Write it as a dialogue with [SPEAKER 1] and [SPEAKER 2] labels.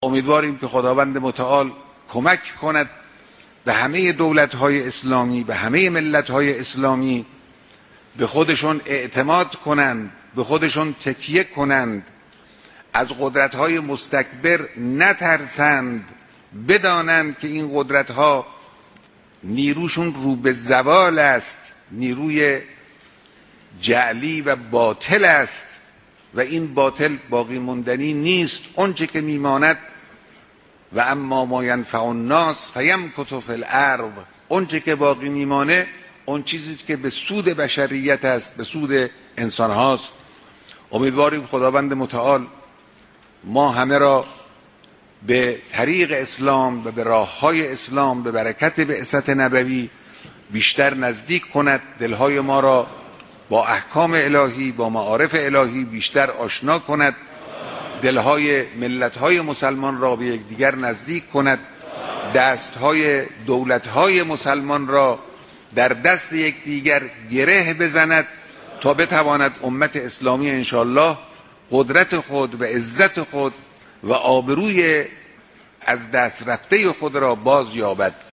[SPEAKER 1] امیدواریم که خداوند متعال کمک کند به همه دولت‌های اسلامی، به همه ملت‌های اسلامی به خودشون اعتماد کنند، به خودشون تکیه کنند، از قدرت‌های مستکبر نترسند، بدانند که این قدرت‌ها نیروشون رو به زوال است، نیروی جعلی و باطل است و این باطل باقی موندنی نیست. اونچه که میماند و اما ما ینفع الناس فیمکث فی الارض، اونچه که باقی میمانه اون چیزی است که به سود بشریت است، به سود انسان هاست. امیدواریم خداوند متعال ما همه را به طریق اسلام و به راههای اسلام به برکت بعثت نبوی بیشتر نزدیک کند، دلهای ما را با احکام الهی، با معارف الهی بیشتر آشنا کند، دلهای ملتهای مسلمان را به یکدیگر نزدیک کند، دستهای دولتهای مسلمان را در دست یکدیگر گره بزند تا بتواند امت اسلامی انشاءالله قدرت خود و عزت خود و آبروی از دست رفته خود را باز یابد.